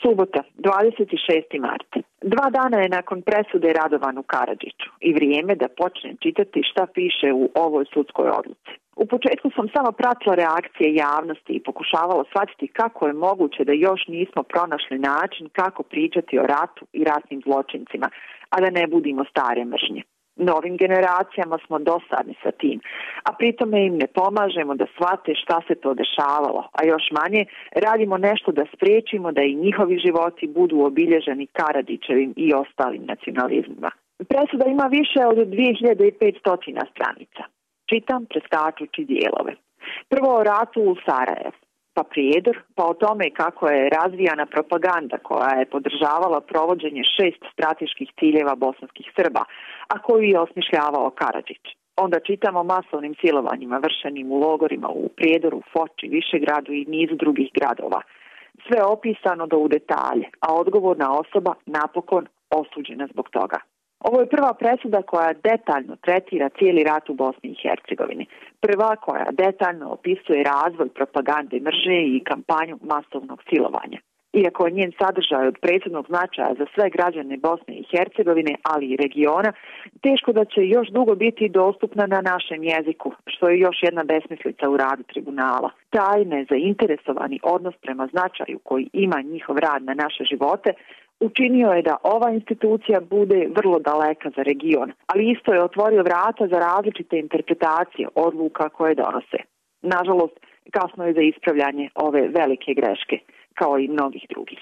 Subota, 26. mart. 2 dana je nakon presude Radovanu Karadžiću i vrijeme da počnem čitati šta piše u ovoj sudskoj odluci. U početku sam samo pratila reakcije javnosti i pokušavala shvatiti kako je moguće da još nismo pronašli način kako pričati o ratu i ratnim zločincima, a da ne budimo stare mržnje. Novim generacijama smo dosadni sa tim, a pritome im ne pomažemo da shvate šta se to dešavalo, a još manje radimo nešto da spriječimo da i njihovi životi budu obilježeni Karadžićevim i ostalim nacionalizmima. Presuda ima više od 2500 stranica. Čitam preskačući dijelove. Prvo o ratu u Sarajevu, pa Prijedor, pa o tome kako je razvijana propaganda koja je podržavala provođenje 6 strateških ciljeva bosanskih Srba, a koju je osmišljavao Karadžić. Onda čitamo o masovnim silovanjima vršenim u logorima u Prijedoru, Foči, Višegradu i nizu drugih gradova. Sve opisano do u detalje, a odgovorna osoba napokon osuđena zbog toga. Ovo je prva presuda koja detaljno tretira cijeli rat u Bosni i Hercegovini. Prva koja detaljno opisuje razvoj propagande mržnje i kampanju masovnog silovanja. Iako je njen sadržaj od presudnog značaja za sve građane Bosne i Hercegovine, ali i regiona, teško da će još dugo biti dostupna na našem jeziku, što je još jedna besmislica u radu tribunala. Taj nezainteresovani odnos prema značaju koji ima njihov rad na naše živote učinio je da ova institucija bude vrlo daleka za region, ali isto je otvorio vrata za različite interpretacije odluka koje donose. Nažalost, kasno je za ispravljanje ove velike greške, kao i mnogih drugih.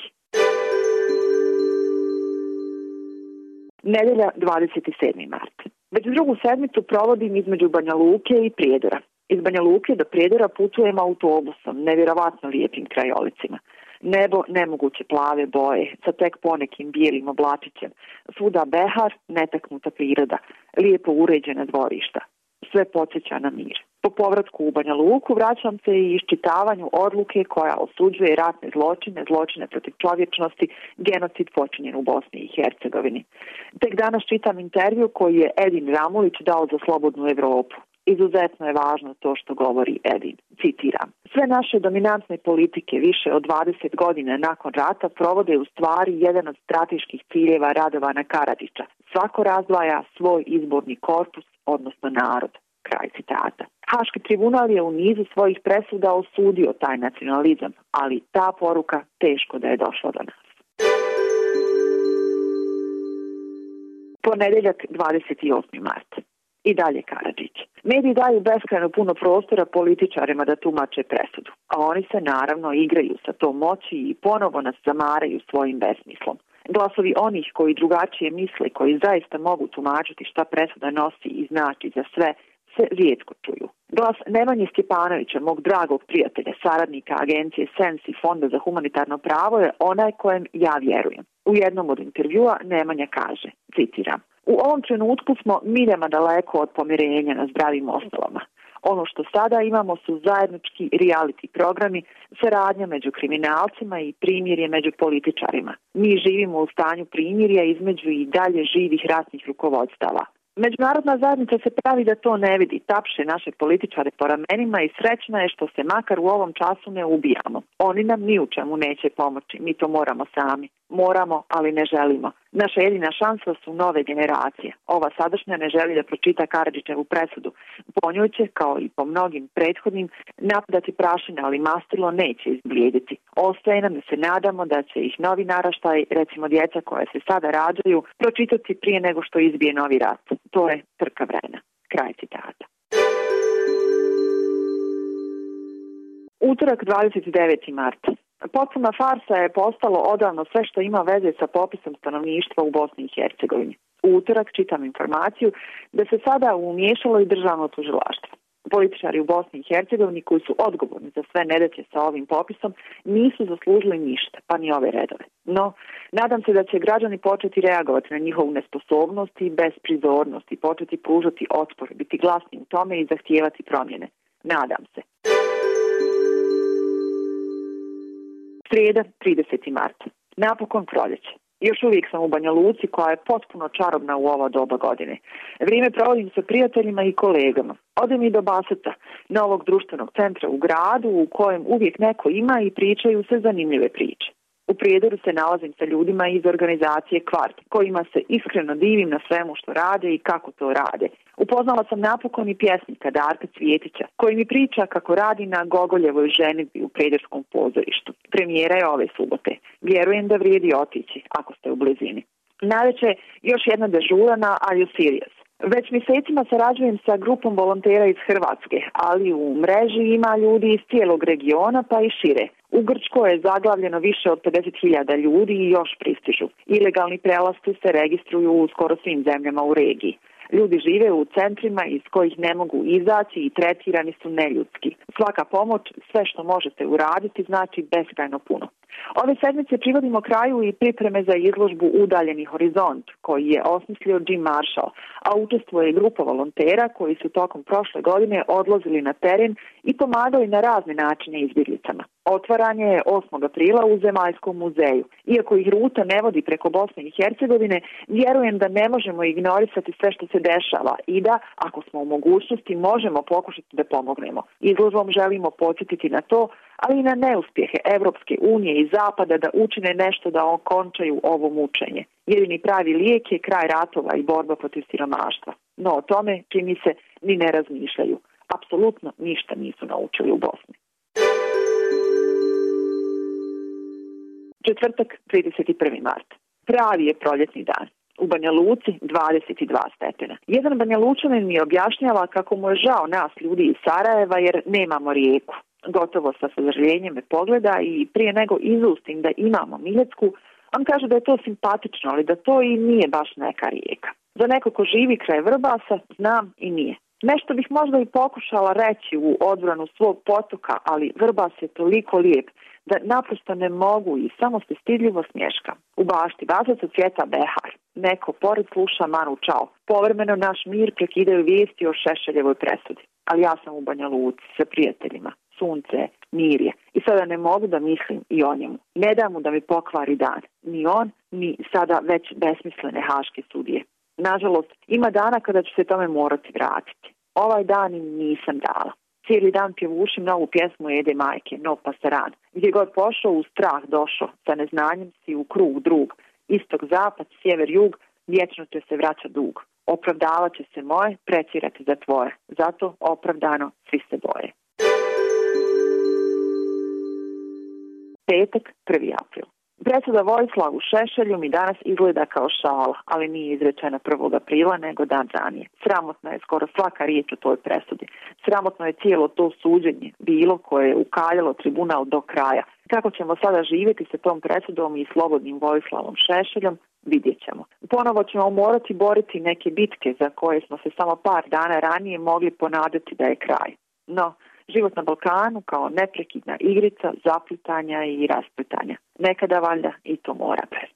Nedelja, 27. mart. Već drugu sedmicu provodim između Banja Luke i Prijedora. Iz Banja Luke do Prijedora putujem autobusom, nevjerovatno lijepim krajolicima. Nebo nemoguće plave boje, sa tek ponekim bijelim oblačićem. Svuda behar, netaknuta priroda, lijepo uređena dvorišta. Sve podsjeća na mir. Po povratku u Banja Luku vraćam se i iščitavanju odluke koja osuđuje ratne zločine, zločine protiv čovječnosti, genocid počinjen u Bosni i Hercegovini. Tek danas čitam intervju koji je Edin Ramulić dao za Slobodnu Evropu. Izuzetno je važno to što govori Edin. Citiram. Sve naše dominantne politike više od 20 godina nakon rata provode u stvari jedan od strateških ciljeva Radovana Karadžića. Svako razdvaja svoj izborni korpus, odnosno narod. Kraj citata. Haški tribunal je u nizu svojih presuda osudio taj nacionalizam, ali ta poruka teško da je došla do nas. Ponedeljak, 28. mart. I dalje Karadžić. Mediji daju beskrajno puno prostora političarima da tumače presudu, a oni se naravno igraju sa tom moći i ponovo nas zamaraju svojim besmislom. Glasovi onih koji drugačije misle, koji zaista mogu tumačiti šta presuda nosi i znači za sve, se rijetko čuju. Glas Nemanje Stjepanovića, mog dragog prijatelja, saradnika agencije SENS i Fonda za humanitarno pravo, je onaj kojem ja vjerujem. U jednom od intervjua Nemanja kaže, citiram, u ovom trenutku smo miljama daleko od pomirenja na zdravim osnovama. Ono što sada imamo su zajednički reality programi, saradnja među kriminalcima i primirje među političarima. Mi živimo u stanju primirja između i dalje živih ratnih rukovodstava. Međunarodna zajednica se pravi da to ne vidi, tapše naše političare po ramenima i srećna je što se makar u ovom času ne ubijamo. Oni nam ni u čemu neće pomoći, mi to moramo sami. Moramo, ali ne želimo. Naša jedina šansa su nove generacije. Ova sadašnja ne želi da pročita Karadžićevu presudu. Po njoj će, kao i po mnogim prethodnim, napadati prašine, ali mastilo neće izblijediti. Ostaje nam da se nadamo da će ih novi naraštaj, recimo djeca koja se sada rađaju, pročitati prije nego što izbije novi rat. To je trka vremena. Kraj citata. Utorak, 29. mart. Potpuna farsa je postalo odavno sve što ima veze sa popisom stanovništva u Bosni i Hercegovini. U utorak čitam informaciju da se sada umiješalo i državno tužilaštvo. Političari u Bosni i Hercegovini koji su odgovorni za sve nedaće sa ovim popisom nisu zaslužili ništa, pa ni ove redove. No, nadam se da će građani početi reagovati na njihovu nesposobnost i besprizornost i početi pružati otpor, biti glasni u tome i zahtijevati promjene. Nadam se. Srijeda, 30. mart. Napokon proljeće. Još uvijek sam u Banja Luci koja je potpuno čarobna u ovo doba godine. Vrijeme provodim sa prijateljima i kolegama. Odem i do Baseta, novog društvenog centra u gradu u kojem uvijek neko ima i pričaju se zanimljive priče. U Prijedoru se nalazim sa ljudima iz organizacije Kvart, kojima se iskreno divim na svemu što rade i kako to rade. Upoznala sam napokon i pjesnika Darka Cvjetića, koji mi priča kako radi na Gogoljevoj ženidbi u Prijedorskom pozorištu. Premijera je ove subote. Vjerujem da vrijedi otići, ako ste u blizini. Navečer još jedna dežura na Are You Serious? Već mjesecima sarađujem sa grupom volontera iz Hrvatske, ali u mreži ima ljudi iz cijelog regiona pa i šire. U Grčkoj je zaglavljeno više od 50.000 ljudi i još pristižu. Ilegalni prelasci se registruju u skoro svim zemljama u regiji. Ljudi žive u centrima iz kojih ne mogu izaći i tretirani su neljudski. Svaka pomoć, sve što možete uraditi, znači beskrajno puno. Ove sedmice privodimo kraju i pripreme za izložbu Udaljeni horizont, koji je osmislio Jim Marshall, a učestvuje i grupa volontera koji su tokom prošle godine odlazili na teren i pomagali na razne načine izbjeglicama. Otvaranje je 8. aprila u Zemaljskom muzeju. Iako ih ruta ne vodi preko Bosne i Hercegovine, vjerujem da ne možemo ignorisati sve što se dešava i da, ako smo u mogućnosti, možemo pokušati da pomognemo. Izložbom želimo podsjetiti na to, ali i na neuspjehe Evropske unije i Zapada da učine nešto da okončaju ovo mučenje. Jedini pravi lijek je kraj ratova i borba protiv siromaštva. No o tome, čini se, ni ne razmišljaju. Apsolutno ništa nisu naučili u Bosni. Četvrtak, 31. mart. Pravi je proljetni dan. U Banja Luci 22 stepena. Jedan Banja Lučanin mi objašnjava kako mu je žao nas ljudi iz Sarajeva jer nemamo rijeku. Gotovo sa sažaljenjem me pogleda i prije nego izustim da imamo Miljacku, on kaže da je to simpatično, ali da to i nije baš neka rijeka. Za neko ko živi kraj Vrbasa, znam i nije. Nešto bih možda i pokušala reći u odbranu svog potoka, ali Vrbas je toliko lijep da naprosto ne mogu i samo se stidljivo smješkam. U bašti Vazaca cvjeta behar. Neko pored sluša Manu Čao. Povremeno naš mir prekidaju vijesti o Šešeljevoj presudi. Ali ja sam u Banja Luci sa prijateljima. Sunce, mir je. I sada ne mogu da mislim i o njemu. Ne da mu da mi pokvari dan. Ni on, ni sada već besmislene haške sudije. Nažalost, ima dana kada ću se tome morati vratiti. Ovaj dan im nisam dala. Cijeli dan pjevušim novu pjesmu Ede Majke, No Pasaran. Gdje god pošao, u strah došao, sa neznanjem si u krug drug. Istok, zapad, sjever, jug, vječno te se vraća dug. Opravdavat će se moje, precirati za tvoje. Zato opravdano svi se boje. Petak, 1. april. Presuda Vojislavu Šešelju mi danas izgleda kao šala, ali nije izrečena 1. aprila nego dan ranije. Sramotna je skoro svaka riječ o toj presudi. Sramotno je cijelo to suđenje bilo koje je ukaljalo tribunal do kraja. Kako ćemo sada živjeti sa tom presudom i slobodnim Vojislavom Šešeljom, vidjet ćemo. Ponovo ćemo morati boriti neke bitke za koje smo se samo par dana ranije mogli ponadati da je kraj. No, život na Balkanu kao neprekidna igrica zaplitanja i rasplitanja. Nekada valjda i to mora bez.